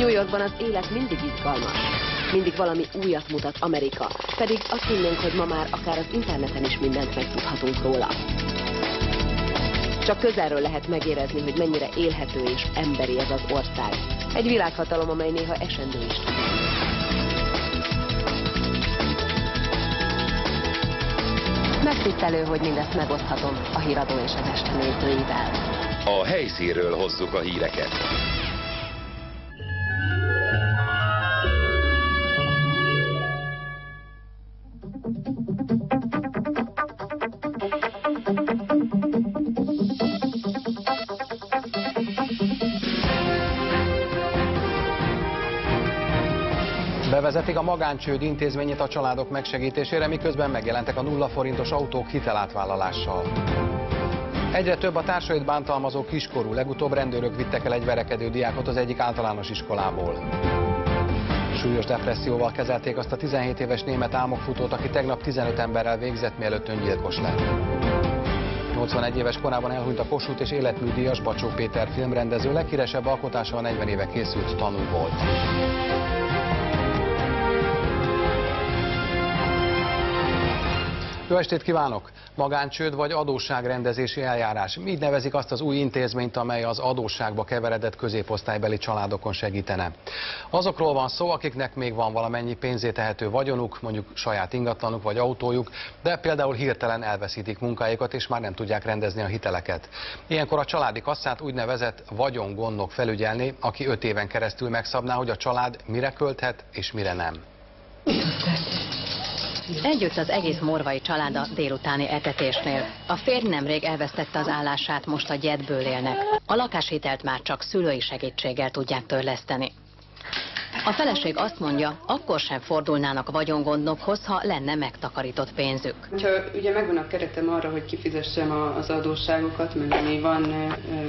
New Yorkban az élet mindig izgalmas. Mindig valami újat mutat Amerika, pedig azt hinnénk, hogy ma már akár az interneten is mindent megtudhatunk róla. Csak közelről lehet megérezni, hogy mennyire élhető és emberi ez az ország. Egy világhatalom, amely néha esendő is tud. Megtisztelő, hogy mindezt megoszthatom a Híradó és az Este nézőivel. A helyszínről hozzuk a híreket. Bevezetik a magáncsőd intézményét a családok megsegítésére, miközben megjelentek a 0 forintos autók hitelátvállalással. Egyre több a társait bántalmazó kiskorú, legutóbb rendőrök vittek el egy verekedő diákot az egyik általános iskolából. Súlyos depresszióval kezelték azt a 17 éves német álmokfutót, aki tegnap 15 emberrel végzett, mielőtt öngyilkos lett. 81 éves korában elhunyt a Kossuth és életműdíjas Bacsó Péter filmrendező, leghíresebb alkotása a 40 éve készült Tanú volt. Jó estét kívánok! Magáncsőd vagy adósságrendezési eljárás. Így nevezik azt az új intézményt, amely az adósságba keveredett középosztálybeli családokon segítene. Azokról van szó, akiknek még van valamennyi pénzé tehető vagyonuk, mondjuk saját ingatlanuk vagy autójuk, de például hirtelen elveszítik munkájukat és már nem tudják rendezni a hiteleket. Ilyenkor a családi kasszát úgynevezett vagyongondnok felügyelni, aki 5 éven keresztül megszabná, hogy a család mire költhet és mire nem. Együtt az egész morvai család a délutáni etetésnél. A férj nemrég elvesztette az állását, most a gyedből élnek. A lakáshitelt már csak szülői segítséggel tudják törleszteni. A feleség azt mondja, akkor sem fordulnának vagyongondnokhoz, ha lenne megtakarított pénzük. Ha ugye megvan a keretem arra, hogy kifizessem az adósságokat, meg ami van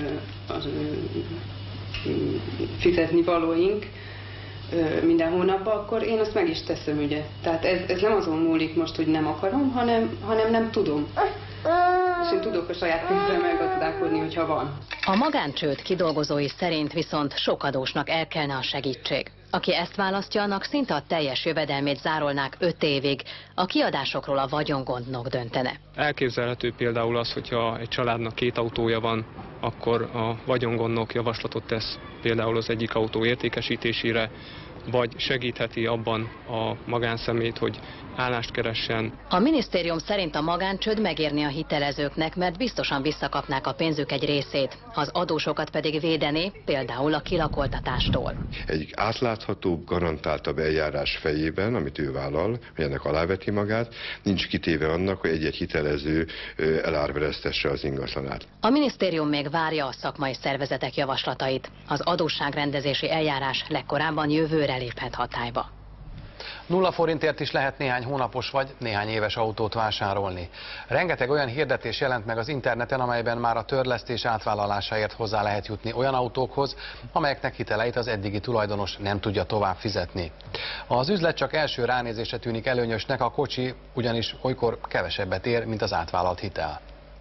fizetni valóink minden hónapban, akkor én azt meg is teszem, ugye. Tehát ez nem azon múlik most, hogy nem akarom, hanem nem tudom. És én tudok a saját pénzzel meggazdálkodni, hogyha van. A magáncsőd kidolgozói szerint viszont sok adósnak el kellene a segítség. Aki ezt választja, annak szinte a teljes jövedelmét zárolnák 5 évig, a kiadásokról a vagyongondnok döntene. Elképzelhető például az, hogyha egy családnak 2 autója van, akkor a vagyongondnok javaslatot tesz például az egyik autó értékesítésére, vagy segítheti abban a magánszemélyt, hogy állást keressen. A minisztérium szerint a magáncsőd megérni a hitelezőknek, mert biztosan visszakapnák a pénzük egy részét, az adósokat pedig védené, például a kilakoltatástól. Egy átláthatóbb, garantáltabb eljárás fejében, amit ő vállal, hogy ennek aláveti magát, nincs kitéve annak, hogy egy-egy hitelező elárveresztesse az ingatlanát. A minisztérium még várja a szakmai szervezetek javaslatait. Az adósságrendezési eljárás legkorábban jövőre léphet hatályba. 0 forintért is lehet néhány hónapos vagy néhány éves autót vásárolni. Rengeteg olyan hirdetés jelent meg az interneten, amelyben már a törlesztés átvállalásáért hozzá lehet jutni olyan autókhoz, amelyeknek hiteleit az eddigi tulajdonos nem tudja tovább fizetni. Az üzlet csak első ránézésre tűnik előnyösnek, a kocsi ugyanis olykor kevesebbet ér, mint az átvállalt hitel.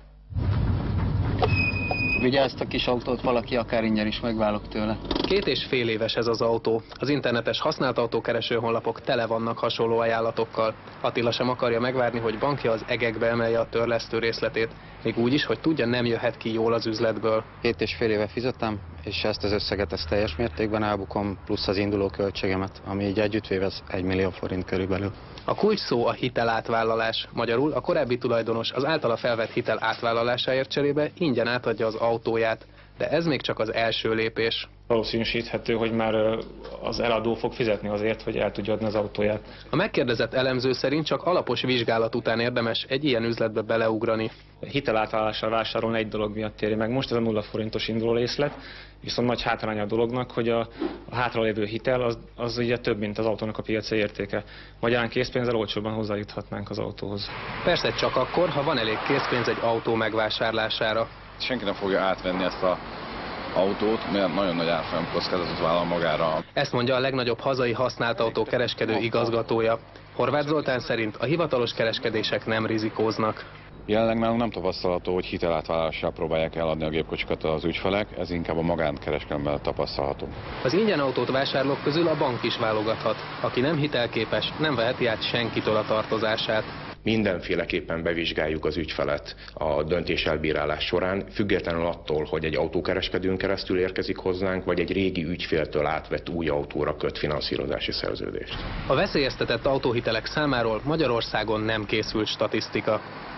Ugye ezt a kis autót valaki akár ingyen is megválok tőle. 2,5 éves ez az autó. Az internetes használt autókereső honlapok tele vannak hasonló ajánlatokkal. Attila sem akarja megvárni, hogy bankja az egekbe emelje a törlesztő részletét. Még úgy is, hogy tudja, nem jöhet ki jól az üzletből. 2,5 éve fizettem, és ezt az összeget teljes mértékben elbukom, plusz az induló költségemet, ami így együttvéve 1 millió forint körülbelül. A kulcs szó a hitelátvállalás. Magyarul a korábbi tulajdonos az általa felvett hitel átvállalásáért cserébe ingyen átadja az autóját. De ez még csak az első lépés. Valószínűsíthető, hogy már az eladó fog fizetni azért, hogy el tudja adni az autóját. A megkérdezett elemző szerint csak alapos vizsgálat után érdemes egy ilyen üzletbe beleugrani. Hitelátvállalással vásárolni egy dolog miatt éri meg. Most ez a 0 forintos induló részlet, viszont nagy hátránya a dolognak, hogy a hátralévő hitel az ugye több, mint az autónak a piaci értéke. Magyarán készpénzzel olcsóbban hozzájuthatnánk az autóhoz. Persze csak akkor, ha van elég készpénz egy autó megvásárlására. Senki nem fogja átvenni ezt az autót, mert nagyon nagy árfolyam kockázatot vállal magára. Ezt mondja a legnagyobb hazai használt autókereskedő igazgatója. Horváth Zoltán szerint a hivatalos kereskedések nem rizikóznak. Jelenleg nálunk nem tapasztalható, hogy hitelátvállalással próbálják eladni a gépkocsikat az ügyfelek, ez inkább a magánkereskedelemben tapasztalható. Az ingyen autót vásárlók közül a bank is válogathat. Aki nem hitelképes, nem veheti át senkitől a tartozását. Mindenféleképpen bevizsgáljuk az ügyfelet a döntés elbírálás során, függetlenül attól, hogy egy autókereskedőn keresztül érkezik hozzánk, vagy egy régi ügyféltől átvett új autóra köt finanszírozási szerződést. A veszélyeztetett autóhitelek számáról Magyarországon nem készült statisztika.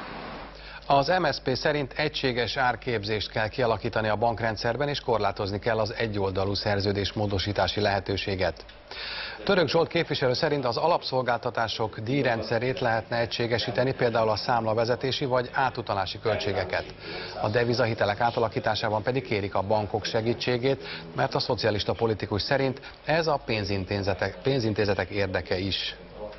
Az MSZP szerint egységes árképzést kell kialakítani a bankrendszerben, és korlátozni kell az egyoldalú szerződésmódosítási lehetőséget. Török Zsolt képviselő szerint az alapszolgáltatások díjrendszerét lehetne egységesíteni, például a számlavezetési vagy átutalási költségeket. A devizahitelek átalakításában pedig kérik a bankok segítségét, mert a szocialista politikus szerint ez a pénzintézetek érdeke is.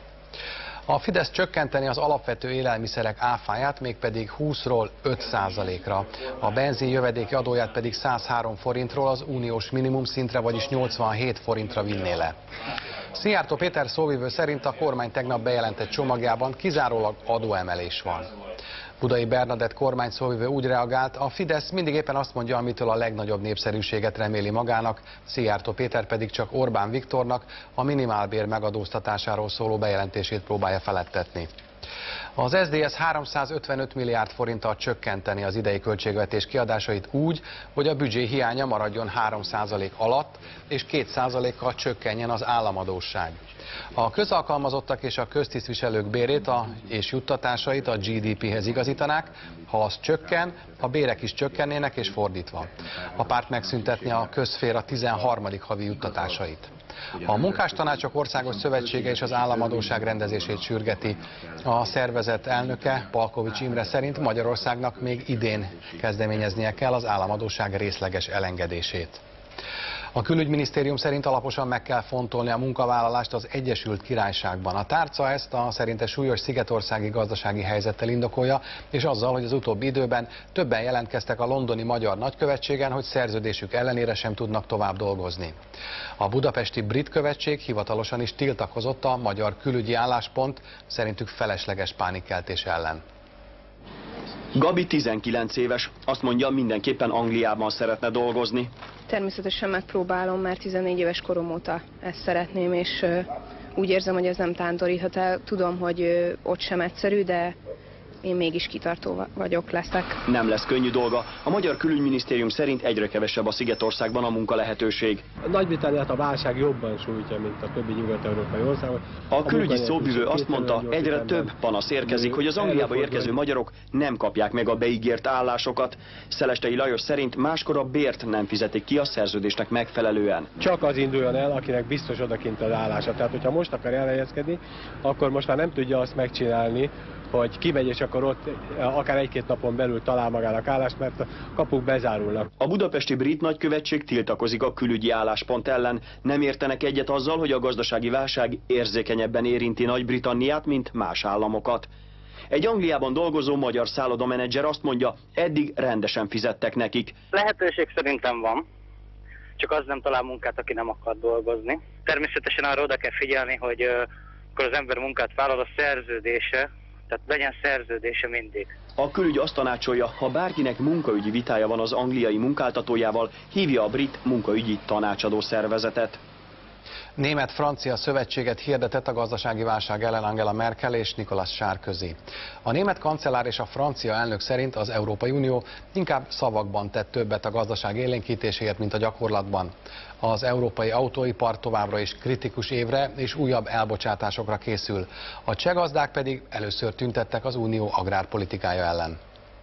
A Fidesz csökkenteni az alapvető élelmiszerek áfáját, mégpedig 20-ról 5%-ra. A benzin jövedéki adóját pedig 103 forintról az uniós minimumszintre, vagyis 87 forintra vinné le. Szijjártó Péter szóvivő szerint a kormány tegnap bejelentett csomagjában kizárólag adóemelés van. Budai Bernadett kormány szóvivő úgy reagált, a Fidesz mindig éppen azt mondja, amitől a legnagyobb népszerűséget reméli magának, Szijjártó Péter pedig csak Orbán Viktornak a minimálbér megadóztatásáról szóló bejelentését próbálja feledtetni. Az SZDSZ 355 milliárd forinttal csökkenteni az idei költségvetés kiadásait úgy, hogy a büdzsé hiánya maradjon 3% alatt, és 2%-kal csökkenjen az államadósság. A közalkalmazottak és a köztisztviselők bérét és juttatásait a GDP-hez igazítanák, ha az csökken, a bérek is csökkennének, és fordítva. A párt megszüntetni a közszféra 13. havi juttatásait. A Munkástanácsok Országos Szövetsége és az államadósság rendezését sürgeti. A szervezet elnöke, Palkovics Imre szerint Magyarországnak még idén kezdeményeznie kell az államadósság részleges elengedését. A külügyminisztérium szerint alaposan meg kell fontolni a munkavállalást az Egyesült Királyságban. A tárca ezt a szerinte súlyos szigetországi gazdasági helyzettel indokolja, és azzal, hogy az utóbbi időben többen jelentkeztek a londoni magyar nagykövetségen, hogy szerződésük ellenére sem tudnak tovább dolgozni. A budapesti brit követség hivatalosan is tiltakozott a magyar külügyi álláspont szerintük felesleges pánikkeltés ellen. Gabi 19 éves, azt mondja, mindenképpen Angliában szeretne dolgozni. Természetesen megpróbálom, mert 14 éves korom óta ezt szeretném, és úgy érzem, hogy ez nem tántoríthat el. Tudom, hogy ott sem egyszerű, de én mégis kitartó leszek. Nem lesz könnyű dolga. A magyar külügyminisztérium szerint egyre kevesebb a Szigetországban a munkalehetőség. Nagy-Britanniát a válság jobban sújtja, mint a többi nyugat-európai országot. A külügyi szóvivő azt mondta, egyre több panasz érkezik, hogy az Angliába érkező magyarok nem kapják meg a beígért állásokat. Szelestei Lajos szerint máskor a bért nem fizetik ki a szerződésnek megfelelően. Csak az induljon el, akinek biztos odakint az állása. Tehát, hogyha most akar elhelyezkedni, akkor most már nem tudja azt megcsinálni, hogy kimegy, és akkor ott akár egy-két napon belül talál magának állást, mert a kapuk bezárulnak. A budapesti brit nagykövetség tiltakozik a külügyi álláspont ellen. Nem értenek egyet azzal, hogy a gazdasági válság érzékenyebben érinti Nagy-Britanniát, mint más államokat. Egy Angliában dolgozó magyar szállodamenedzser azt mondja, eddig rendesen fizettek nekik. Lehetőség szerintem van, csak az nem talál munkát, aki nem akar dolgozni. Természetesen arra oda kell figyelni, hogy akkor az ember munkát vállal, a szerződése, tehát legyen szerződése mindig. A külügy azt tanácsolja, ha bárkinek munkaügyi vitája van az angliai munkáltatójával, hívja a brit munkaügyi tanácsadó szervezetet. Német-francia szövetséget hirdetett a gazdasági válság ellen Angela Merkel és Nicolas Sarkozy. A német kancellár és a francia elnök szerint az Európai Unió inkább szavakban tett többet a gazdaság élénkítéséért, mint a gyakorlatban. Az európai autóipar továbbra is kritikus évre és újabb elbocsátásokra készül. A cseh gazdák pedig először tüntettek az unió agrárpolitikája ellen.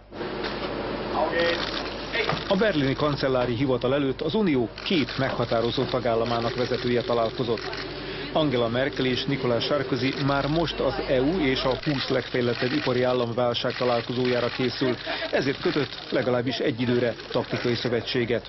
A berlini kancellári hivatal előtt az Unió két meghatározó tagállamának vezetője találkozott. Angela Merkel és Nicolas Sarkozy már most az EU és a 20 legfejlettebb ipari állam válság találkozójára készül, ezért kötött legalábbis egy időre taktikai szövetséget.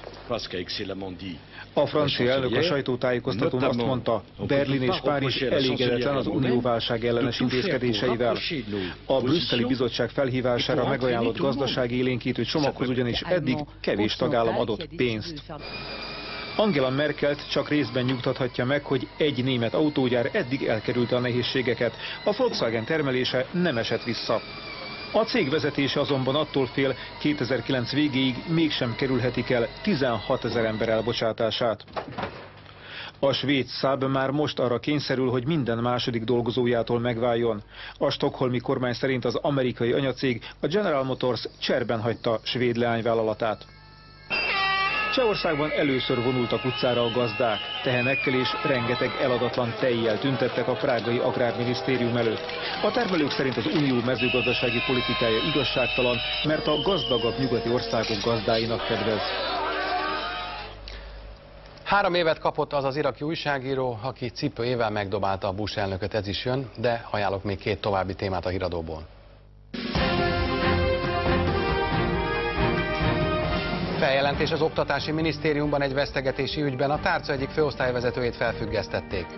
A francia elnök a sajtótájékoztatón azt mondta, Berlin és Párizs elégedetlen az unió válság ellenes intézkedéseivel. A brüsszeli bizottság felhívására megajánlott gazdasági élénkítő csomaghoz ugyanis eddig kevés tagállam adott pénzt. Angela Merkelt csak részben nyugtathatja meg, hogy egy német autógyár eddig elkerülte a nehézségeket. A Volkswagen termelése nem esett vissza. A cég vezetése azonban attól fél, 2009 végéig mégsem kerülhetik el 16 000 ember elbocsátását. A svéd Saab már most arra kényszerül, hogy minden második dolgozójától megváljon. A stockholmi kormány szerint az amerikai anyacég, a General Motors cserben hagyta svéd leányvállalatát. Csehországban először vonultak utcára a gazdák, tehenekkel és rengeteg eladatlan tejjel tüntettek a prágai agrárminisztérium előtt. A termelők szerint az unió mezőgazdasági politikája igazságtalan, mert a gazdagabb nyugati országok gazdáinak kedvez. 3 évet kapott az az iraki újságíró, aki cipőjével megdobálta a Bush elnököt, ez is jön, de ajánlok még 2 további témát a híradóból. Feljelentés az Oktatási Minisztériumban egy vesztegetési ügyben, a tárca egyik főosztályvezetőjét felfüggesztették.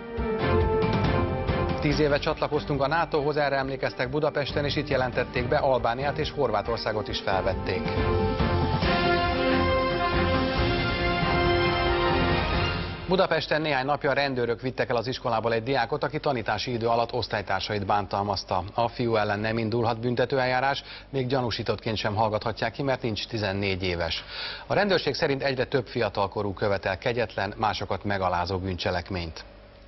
10 éve csatlakoztunk a NATO-hoz, erre emlékeztek Budapesten, és itt jelentették be Albániát és Horvátországot is felvették. Budapesten néhány napja rendőrök vittek el az iskolából egy diákot, aki tanítási idő alatt osztálytársait bántalmazta. A fiú ellen nem indulhat büntetőeljárás, még gyanúsítottként sem hallgathatják ki, mert nincs 14 éves. A rendőrség szerint egyre több fiatalkorú követel kegyetlen, másokat megalázó bűncselekményt.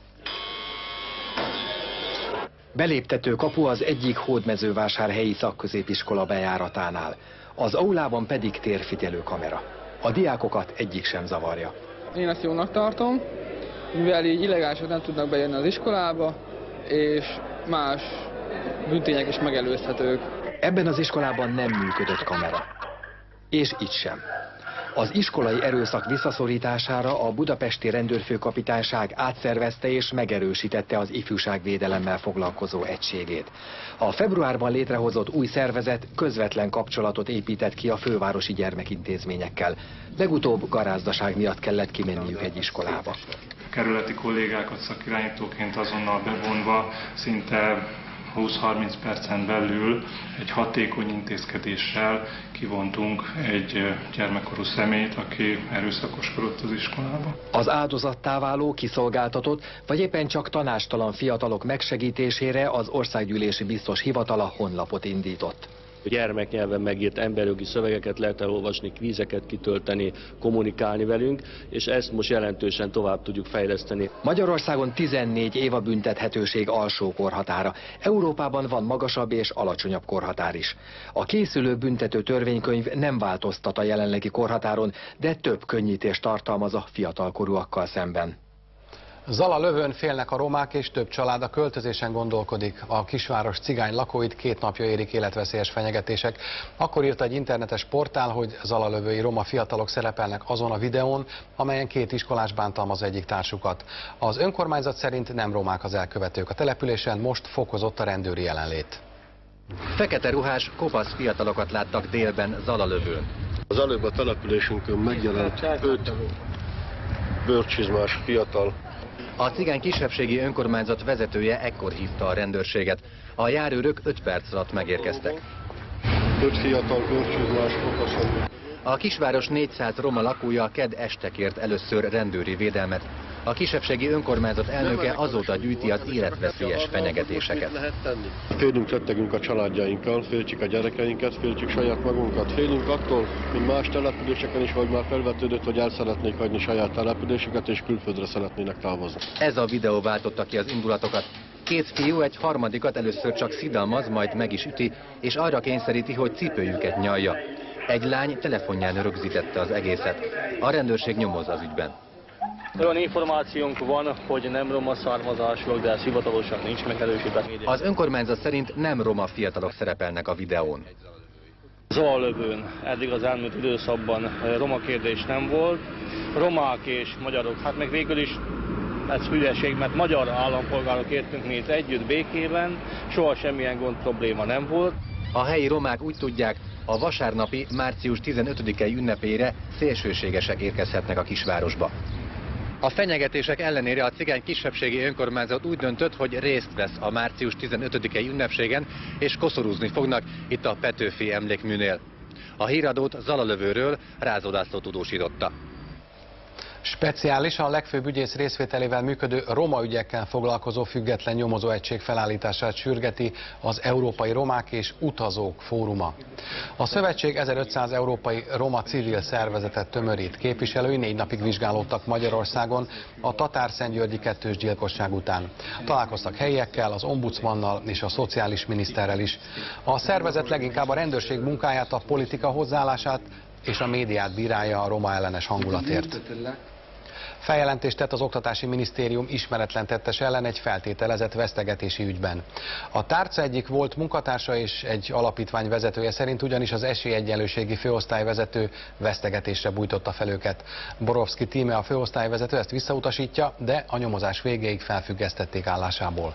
Beléptető kapu az egyik hódmezővásárhelyi szakközépiskola bejáratánál. Az aulában pedig térfigyelő kamera. A diákokat egyik sem zavarja. Én ezt jónak tartom, mivel így illegálisan nem tudnak bejönni az iskolába, és más bűntények is megelőzhetők. Ebben az iskolában nem működött kamera. És itt sem. Az iskolai erőszak visszaszorítására a budapesti rendőrfőkapitányság átszervezte és megerősítette az ifjúságvédelemmel foglalkozó egységét. A februárban létrehozott új szervezet közvetlen kapcsolatot épített ki a fővárosi gyermekintézményekkel. Legutóbb garázdaság miatt kellett kimenniük egy iskolába. Kerületi kollégákat szakirányítóként azonnal bevonva szinte 20-30 percen belül egy hatékony intézkedéssel kivontunk egy gyermekkorú személyt, aki erőszakoskodott az iskolába. Az áldozattá váló, kiszolgáltatott, vagy éppen csak tanástalan fiatalok megsegítésére az Országgyűlési Biztos Hivatala honlapot indított. Gyermeknyelven megírt emberjogi szövegeket lehet elolvasni, kvízeket kitölteni, kommunikálni velünk, és ezt most jelentősen tovább tudjuk fejleszteni. Magyarországon 14 év a büntethetőség alsó korhatára. Európában van magasabb és alacsonyabb korhatár is. A készülő büntető törvénykönyv nem változtat a jelenlegi korhatáron, de több könnyítést tartalmaz a fiatalkorúakkal szemben. Zalalövőn félnek a romák, és több család a költözésen gondolkodik. A kisváros cigány lakóit 2 napja érik életveszélyes fenyegetések. Akkor írta egy internetes portál, hogy zalalövői roma fiatalok szerepelnek azon a videón, amelyen 2 iskolás bántalmaz egyik társukat. Az önkormányzat szerint nem romák az elkövetők. A településen most fokozott a rendőri jelenlét. Fekete ruhás, kopasz fiatalokat láttak délben Zalalövőn. Az előbb a településünkön megjelent 5 bőrcsizmás fiatal. A cigány kisebbségi önkormányzat vezetője ekkor hívta a rendőrséget. A járőrök 5 perc alatt megérkeztek. 5 fiatal bőrcsizmás kopaszok. A kisváros 400 roma lakója kedd este kért először rendőri védelmet. A kisebbségi önkormányzat elnöke azóta gyűjti az életveszélyes fenyegetéseket. Félünk, rettegünk a családjainkkal, féltjük a gyerekeinket, féltjük saját magunkat. Félünk attól, mint más településeken is, vagy már felvetődött, hogy el szeretnék hagyni saját településüket, és külföldre szeretnének távozni. Ez a videó váltotta ki az indulatokat. 2 fiú egy harmadikat először csak szidalmaz, majd meg is üti, és arra kényszeríti, hogy cipőjüket nyalja. Egy lány telefonján rögzítette az egészet. A rendőrség nyomoz az ügyben. Olyan információnk van, hogy nem roma származásúak, de ez hivatalosan nincs megerősítve. Az önkormányzat szerint nem roma fiatalok szerepelnek a videón. Zalalövőn eddig az elmúlt időszakban roma kérdés nem volt. Romák és magyarok, hát meg végül is ez hülyeség, mert magyar állampolgárok értünk mi itt együtt békében, soha semmilyen gond, probléma nem volt. A helyi romák úgy tudják, a vasárnapi március 15-i ünnepére szélsőségesek érkezhetnek a kisvárosba. A fenyegetések ellenére a cigány kisebbségi önkormányzat úgy döntött, hogy részt vesz a március 15-i ünnepségen, és koszorúzni fognak itt a Petőfi emlékműnél. A híradót Zalalövőről Rázó László tudósította. Speciális, a legfőbb ügyész részvételével működő roma ügyekkel foglalkozó független nyomozóegység felállítását sürgeti az Európai Romák és Utazók Fóruma. A szövetség 1500 európai roma civil szervezetet tömörít. Képviselői 4 napig vizsgálódtak Magyarországon a tatárszentgyörgyi kettős gyilkosság után. Találkoztak helyiekkel, az ombudsmannal és a szociális miniszterrel is. A szervezet leginkább a rendőrség munkáját, a politika hozzáállását és a médiát bírálja a roma ellenes hangulatért. Feljelentést tett az Oktatási Minisztérium ismeretlen tettes ellen egy feltételezett vesztegetési ügyben. A tárca egyik volt munkatársa és egy alapítvány vezetője szerint ugyanis az esélyegyenlőségi főosztályvezető vesztegetésre bújtotta fel őket. Borovszki Tíme, a főosztályvezető ezt visszautasítja, de a nyomozás végéig felfüggesztették állásából.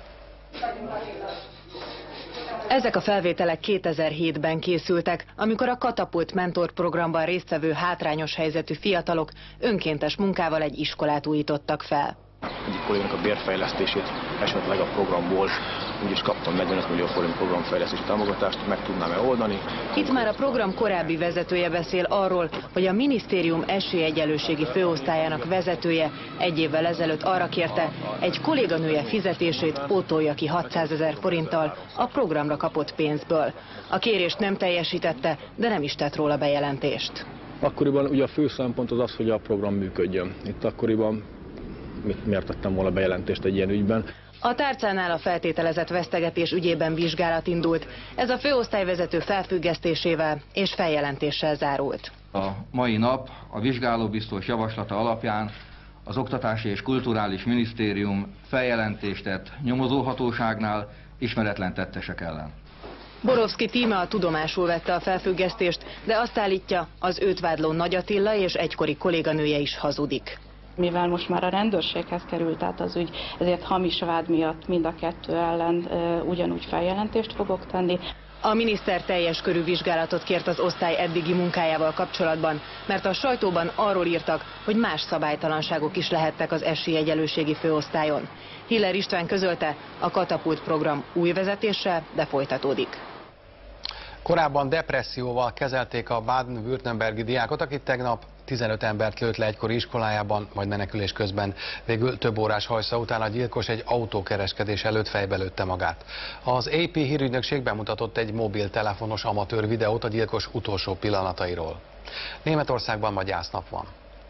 Ezek a felvételek 2007-ben készültek, amikor a Katapult Mentor programban résztvevő hátrányos helyzetű fiatalok önkéntes munkával egy iskolát újítottak fel. Egyik kollégának a bérfejlesztését esetleg a programból úgyis kaptam 45 millió forint programfejlesztési támogatást, meg tudnám-e oldani. Itt már a program korábbi vezetője beszél arról, hogy a minisztérium esélyegyenlőségi főosztályának vezetője 1 évvel ezelőtt arra kérte, egy kolléganője fizetését pótolja ki 600 000 forinttal a programra kapott pénzből. A kérést nem teljesítette, de nem is tett róla bejelentést. Akkoriban ugye a fő szempont az, hogy a program működjön. Itt akkoriban miért tettem volna bejelentést egy ilyen ügyben? A tárcánál a feltételezett vesztegetés ügyében vizsgálat indult. Ez a főosztályvezető felfüggesztésével és feljelentéssel zárult. A mai nap a vizsgálóbiztos javaslata alapján az Oktatási és Kulturális Minisztérium feljelentést tett nyomozóhatóságnál ismeretlen tettesek ellen. Borovszki Tíme a tudomásul vette a felfüggesztést, de azt állítja, az őt vádló Nagy Attila és egykori kolléganője is hazudik. Mivel most már a rendőrséghez került át az ügy, ezért hamis vád miatt mind a kettő ellen ugyanúgy feljelentést fogok tenni. A miniszter teljes körű vizsgálatot kért az osztály eddigi munkájával kapcsolatban, mert a sajtóban arról írtak, hogy más szabálytalanságok is lehettek az esélyegyenlőségi főosztályon. Hiller István közölte, a Katapult program új vezetéssel, de folytatódik. Korábban depresszióval kezelték a baden-württembergi diákot, akit tegnap 15 embert lőtt le egykori iskolájában, majd menekülés közben. Végül több órás hajsza után a gyilkos egy autókereskedés előtt fejbe lőtte magát. Az AP hírügynökség bemutatott egy mobiltelefonos amatőr videót a gyilkos utolsó pillanatairól. Németországban ma gyásznap van.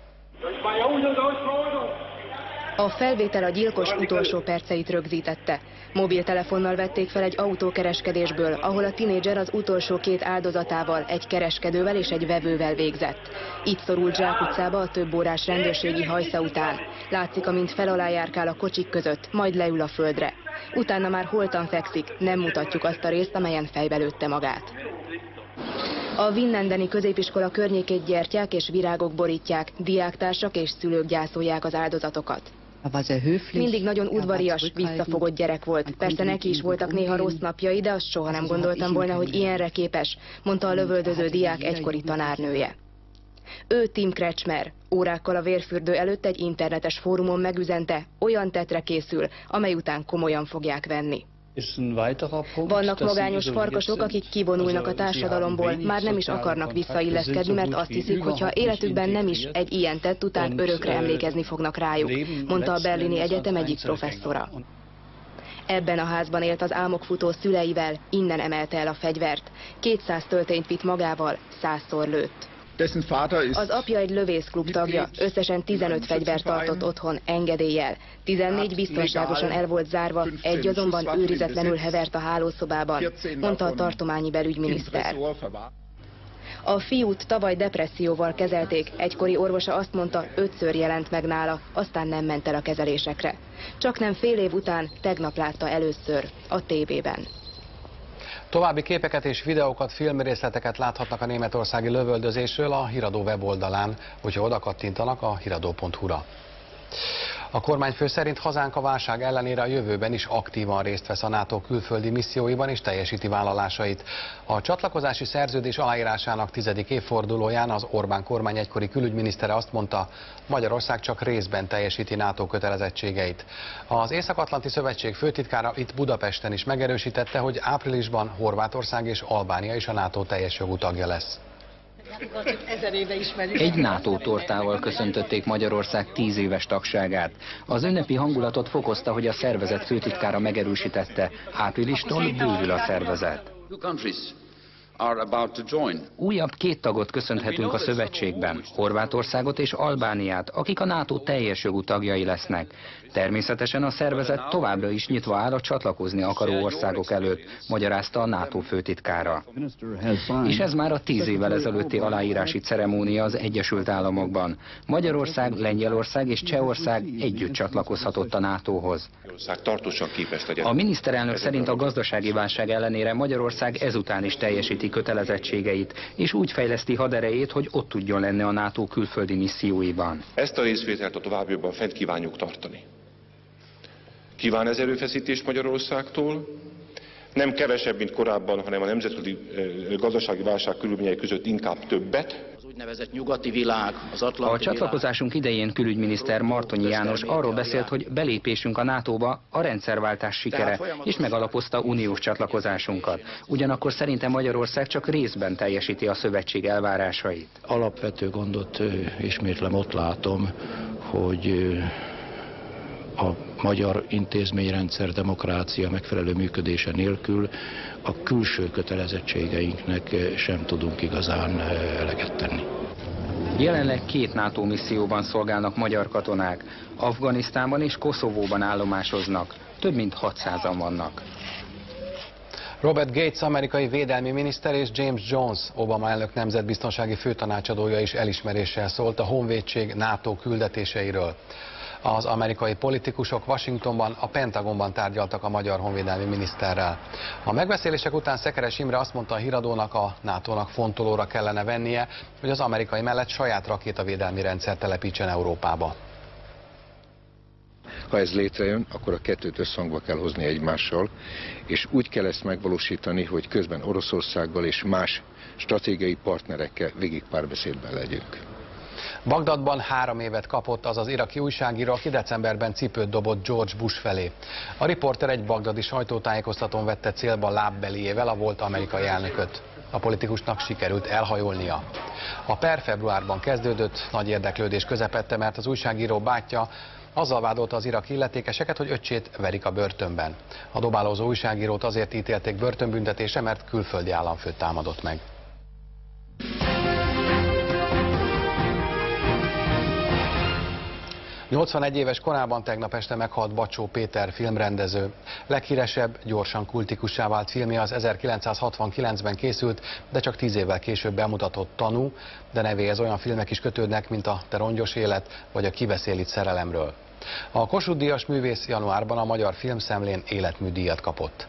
A felvétel a gyilkos utolsó perceit rögzítette. Mobiltelefonnal vették fel egy autókereskedésből, ahol a tinédzser az utolsó 2 áldozatával, egy kereskedővel és egy vevővel végzett. Itt szorult zsákutcába a több órás rendőrségi hajsza után. Látszik, amint fel alá járkál a kocsik között, majd leül a földre. Utána már holtan fekszik, nem mutatjuk azt a részt, amelyen fejbe lőtte magát. A Vinnendeni középiskola környékét gyertyák és virágok borítják, diáktársak és szülők gyászolják az áldozatokat. Mindig nagyon udvarias, visszafogott gyerek volt. Persze neki is voltak néha rossz napjai, de azt soha nem gondoltam volna, hogy ilyenre képes, mondta a lövöldöző diák egykori tanárnője. Ő Tim Kretschmer. Órákkal a vérfürdő előtt egy internetes fórumon megüzente, olyan tettre készül, amely után komolyan fogják venni. Vannak magányos farkasok, akik kivonulnak a társadalomból, már nem is akarnak visszailleszkedni, mert azt hiszik, hogy ha életükben nem is egy ilyen tett után örökre emlékezni fognak rájuk, mondta a Berlini Egyetem egyik professzora. Ebben a házban élt az álmokfutó szüleivel, innen emelte el a fegyvert. 200 töltényt vitt magával, 100-szor lőtt. Az apja egy lövészklub tagja, összesen 15 fegyvert tartott otthon engedéllyel. 14 biztonságosan el volt zárva, egy azonban őrizetlenül hevert a hálószobában, mondta a tartományi belügyminiszter. A fiút tavaly depresszióval kezelték, egykori orvosa azt mondta, 5-ször jelent meg nála, aztán nem ment el a kezelésekre. Csaknem fél év után tegnap látta először a tévében. További képeket és videókat, filmrészleteket láthatnak a németországi lövöldözésről a Híradó weboldalán, hogyha oda kattintanak a hiradó.hu-ra. A kormányfő szerint hazánk a válság ellenére a jövőben is aktívan részt vesz a NATO külföldi misszióiban és teljesíti vállalásait. A csatlakozási szerződés aláírásának 10. évfordulóján az Orbán kormány egykori külügyminisztere azt mondta, Magyarország csak részben teljesíti NATO kötelezettségeit. Az Észak-Atlanti Szövetség főtitkára itt Budapesten is megerősítette, hogy áprilisban Horvátország és Albánia is a NATO teljes jogú tagja lesz. Egy NATO tortával köszöntötték Magyarország 10 éves tagságát. Az ünnepi hangulatot fokozta, hogy a szervezet főtitkára megerősítette, áprilistól bővül a szervezet. Újabb 2 tagot köszönhetünk a szövetségben, Horvátországot és Albániát, akik a NATO teljes jogú tagjai lesznek. Természetesen a szervezet továbbra is nyitva áll a csatlakozni akaró országok előtt, magyarázta a NATO főtitkára. És ez már a 10 évvel ezelőtti aláírási ceremónia az Egyesült Államokban. Magyarország, Lengyelország és Csehország együtt csatlakozhatott a NATO-hoz. A miniszterelnök szerint a gazdasági válság ellenére Magyarország ezután is teljesíti kötelezettségeit, és úgy fejleszti haderejét, hogy ott tudjon lenni a NATO külföldi misszióiban. Ezt a részvételt a továbbiakban fent kívánjuk tartani. Kíván ez erőfeszítést Magyarországtól, nem kevesebb, mint korábban, hanem a nemzetközi gazdasági válság körülményei között inkább többet. Az úgynevezett nyugati világ, az atlanti A csatlakozásunk idején külügyminiszter Martonyi János arról beszélt, hogy belépésünk a NATO-ba a rendszerváltás sikere, és megalapozta uniós csatlakozásunkat. Ugyanakkor szerintem Magyarország csak részben teljesíti a szövetség elvárásait. Alapvető gondot ismétlem ott látom, hogy a magyar intézményrendszer, demokrácia megfelelő működése nélkül a külső kötelezettségeinknek sem tudunk igazán eleget tenni. Jelenleg 2 NATO misszióban szolgálnak magyar katonák. Afganisztánban és Koszovóban állomásoznak. Több mint 600-an vannak. Robert Gates amerikai védelmi miniszter és James Jones Obama elnök nemzetbiztonsági főtanácsadója is elismeréssel szólt a honvédség NATO küldetéseiről. Az amerikai politikusok Washingtonban, a Pentagonban tárgyaltak a magyar honvédelmi miniszterrel. A megbeszélések után Szekeres Imre azt mondta a híradónak, a NATO-nak fontolóra kellene vennie, hogy az amerikai mellett saját rakétavédelmi rendszer telepítsen Európába. Ha ez létrejön, akkor a kettőt összhangba kell hozni egymással, és úgy kell ezt megvalósítani, hogy közben Oroszországgal és más stratégiai partnerekkel végig párbeszédben legyünk. Bagdadban 3 évet kapott az iraki újságíró, aki decemberben cipőt dobott George Bush felé. A riporter egy bagdadi sajtótájékoztatón vette célba lábbeliével a volt amerikai elnököt. A politikusnak sikerült elhajolnia. A per februárban kezdődött, nagy érdeklődés közepette, mert az újságíró bátyja azzal vádolta az iraki illetékeseket, hogy öccsét verik a börtönben. A dobálózó újságírót azért ítélték börtönbüntetésre, mert külföldi államfőt támadott meg. ...81 éves korában tegnap este meghalt Bacsó Péter filmrendező. Leghíresebb, gyorsan kultikussá vált filmje az 1969-ben készült, de csak 10 évvel később bemutatott Tanú, de nevéhez olyan filmek is kötődnek, mint a Te rongyos élet, vagy a Ki beszél itt szerelemről. A Kossuth-díjas művész januárban a Magyar Filmszemlén életműdíjat kapott.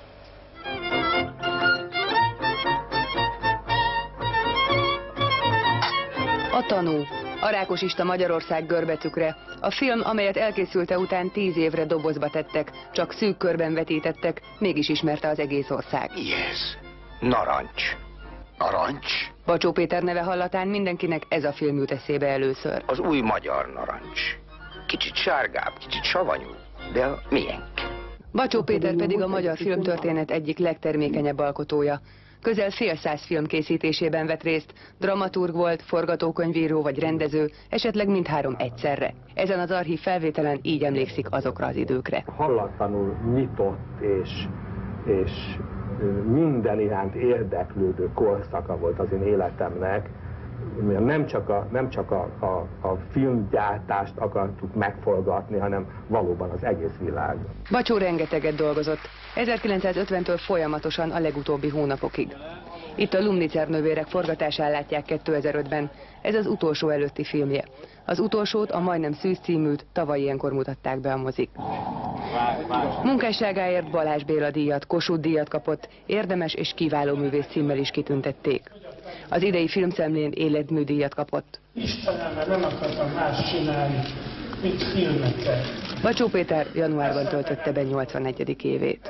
A Tanú. A Rákosista Magyarország görbetükre. A film, amelyet elkészülte után 10 évre dobozba tettek, csak szűk körben vetítettek, mégis ismerte az egész ország. Mi ez? Narancs. Narancs? Bacsó Péter neve hallatán mindenkinek ez a film jut eszébe először. Az új magyar narancs. Kicsit sárgább, kicsit savanyú, de a miénk. Bacsó Péter pedig a magyar filmtörténet egyik legtermékenyebb alkotója. Közel fél száz film készítésében vett részt, dramaturg volt, forgatókönyvíró vagy rendező, esetleg mindhárom egyszerre. Ezen az archív felvételen így emlékszik azokra az időkre. Hallatlanul nyitott és minden iránt érdeklődő korszaka volt az én életemnek. Nem csak a filmgyártást akartuk megforgatni, hanem valóban az egész világ. Bacsó rengeteget dolgozott, 1950-től folyamatosan a legutóbbi hónapokig. Itt a Lumnicer nővérek forgatásán látják 2005-ben, ez az utolsó előtti filmje. Az utolsót, a Majdnem szűz címűt tavaly ilyenkor mutatták be a mozik. Munkásságáért Balázs Béla díjat, Kossuth díjat kapott, érdemes és kiváló művész címmel is kitüntették. Az idei filmszemlén életműdíjat kapott. Istenem, nem akartam más csinálni, mint filmeket. Bacsó Péter januárban töltötte be 81. évét.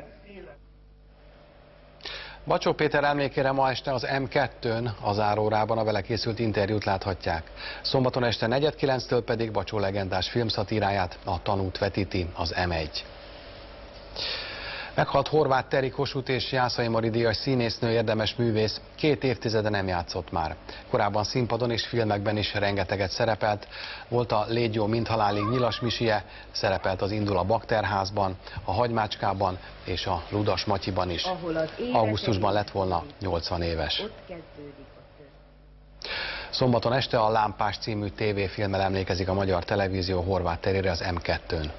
Bacsó Péter emlékére ma este az M2-n, az árórában a vele készült interjút láthatják. Szombaton este 4:09-től pedig Bacsó legendás filmszatíráját, a Tanút vetíti az M1. Meghalt Horváth Teri Kossuth és Jászai Mari díjas színésznő, érdemes művész, 2 évtizede nem játszott már. Korábban színpadon és filmekben is rengeteget szerepelt. Volt a Légy jó, mint halálig Nyilas Misie, szerepelt az Indul a Bakterházban, a Hagymácskában és a Ludas Matyiban is. Augusztusban lett volna 80 éves. Szombaton este a Lámpás című tévéfilmmel emlékezik a magyar televízió Horváth Terire az M2-n.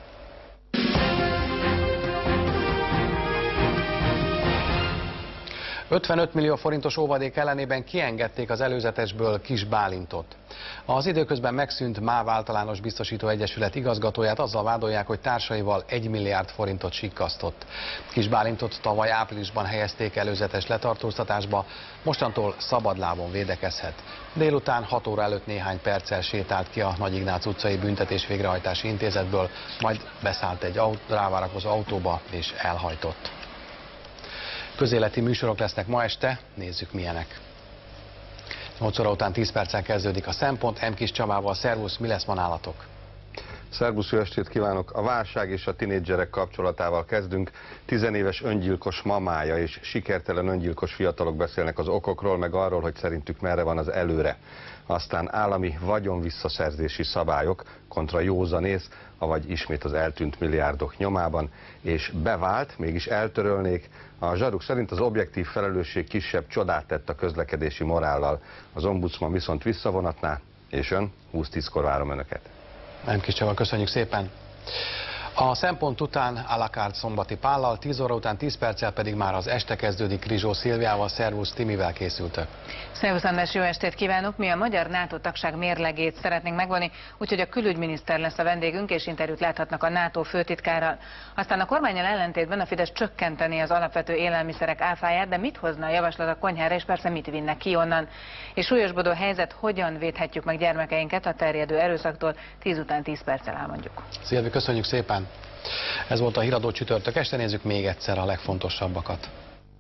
$55 millió forintos óvadék ellenében kiengedték az előzetesből Kis Bálintot. Az időközben megszűnt MÁV Általános Biztosító Egyesület igazgatóját azzal vádolják, hogy társaival 1 milliárd forintot sikkasztott. Kis Bálintot tavaly áprilisban helyezték előzetes letartóztatásba, mostantól szabadlábon védekezhet. Délután 6 óra előtt néhány perccel sétált ki a Nagy Ignác utcai büntetés végrehajtási intézetből, majd beszállt egy rávárakozó autóba és elhajtott. Közéleti műsorok lesznek ma este, nézzük milyenek. 8 óra után 10 perccel kezdődik a Szempont, M. Kis Csabával. Szervusz, mi lesz ma nálatok? Szervusz, jó estét kívánok! A válság és a tinédzserek kapcsolatával kezdünk. 10 éves öngyilkos mamája és sikertelen öngyilkos fiatalok beszélnek az okokról, meg arról, hogy szerintük merre van az előre. Aztán állami vagyonvisszaszerzési szabályok kontra józanész, avagy ismét az eltűnt milliárdok nyomában, és bevált, mégis eltörölnék. A zsaruk szerint az objektív felelősség kisebb csodát tett a közlekedési morállal. Az ombudsman viszont visszavonatná, és ön 20-10-kor várom önöket. Nem Kis Csaba, köszönjük szépen! A Szempont után à la carte Szombati Pállal, 10 óra után 10 perccel pedig már az este kezdődik Rizsó Szilviával. Szervusz, ti mivel készültök? Szervusz András, jó estét kívánok! Mi a magyar NATO tagság mérlegét szeretnénk megvonni, úgyhogy a külügyminiszter lesz a vendégünk, és interjút láthatnak a NATO főtitkárral. Aztán a kormánnyal ellentétben a Fidesz csökkenteni az alapvető élelmiszerek áfáját, de mit hozna a javaslat a konyhára, és persze mit vinnek ki onnan? És súlyosbodó helyzet, hogyan védhetjük meg gyermekeinket a terjedő erőszaktól? 10 után 10 perccel elmondjuk. Szilvi, köszönjük szépen! Ez volt a Híradó csütörtök este, nézzük még egyszer a legfontosabbakat.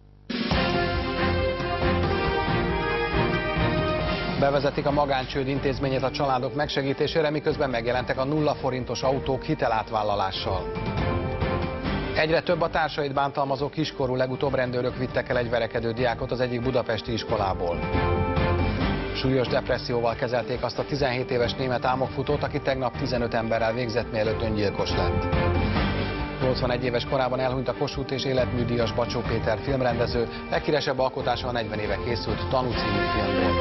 Bevezetik a magáncsőd intézményét a családok megsegítésére, miközben megjelentek a 0 forintos autók hitelátvállalással. Egyre több a társait bántalmazó kiskorú, legutóbb rendőrök vittek el egy verekedő diákot az egyik budapesti iskolából. Súlyos depresszióval kezelték azt a 17 éves német álmokfutót, aki tegnap 15 emberrel végzett, mielőtt öngyilkos lett. 81 éves korában elhunyt a Kossuth és életműdíjas Bacsó Péter filmrendező, leghíresebb alkotása a 40 éve készült Tanú című film volt.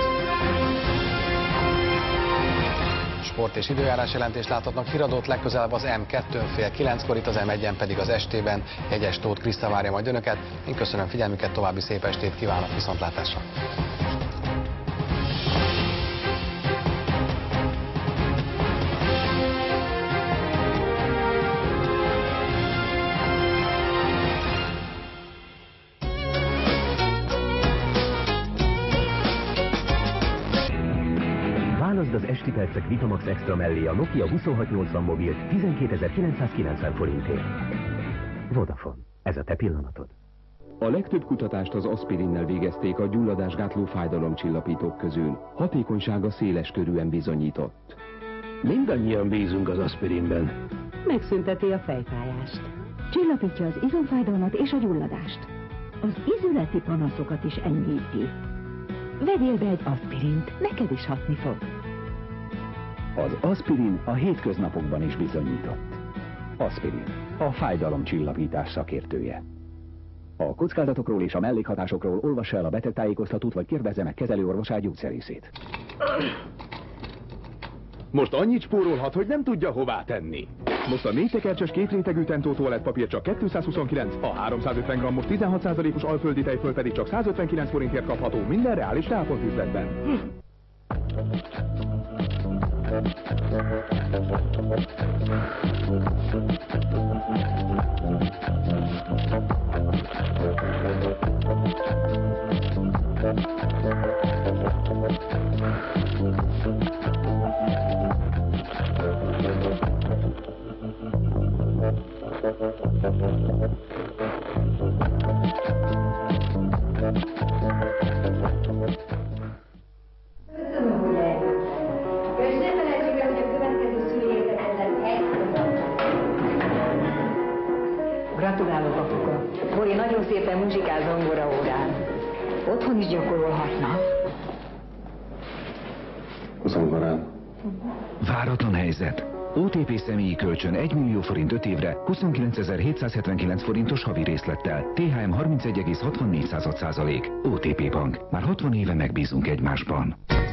Sport és időjárás jelentést láthatnak, Híradót legközelebb az M2-n fél 9-kor, itt az M1-en pedig az estében. Jegyes Tóth Kriszta várja majd önöket. Én köszönöm figyelmüket, további szép estét kívánok, viszontlátásra! Válaszd az esti percek Vitamax Extra mellé a Nokia 2680 mobilt 12.990 forintért. Vodafone. Ez a te pillanatod. A legtöbb kutatást az aspirinnel végezték a gyulladásgátló fájdalomcsillapítók közül. Hatékonysága széles körűen bizonyított. Mindannyian bízunk az aspirinben. Megszünteti a fejfájást. Csillapítja az izomfájdalmat és a gyulladást. Az izületi panaszokat is enyhíti. Vegyél be egy aspirint, neked is hatni fog. Az aspirin a hétköznapokban is bizonyított. Aspirin, a fájdalomcsillapítás szakértője. A kockázatokról és a mellékhatásokról olvassa el a betegtájékoztatót, vagy kérdezze meg kezelőorvosát, gyógyszerészét. Most annyit spórolhat, hogy nem tudja hová tenni. Most a 4 tekercses kétrétegű Tentó toalettpapír csak 229, a 350 g-os 16%-os alföldi tejföl pedig csak 159 forintért kapható minden reális tápont-üzletben. Gratulálok, apuka! héten muzsikál zongora órán. Otthon is gyakorolhatna. Zongorán. Váratlan helyzet. OTP személyi kölcsön 1 millió forint 5 évre 29.779 forintos havi részlettel. THM 31,64%. OTP Bank. Már 60 éve megbízunk egymásban.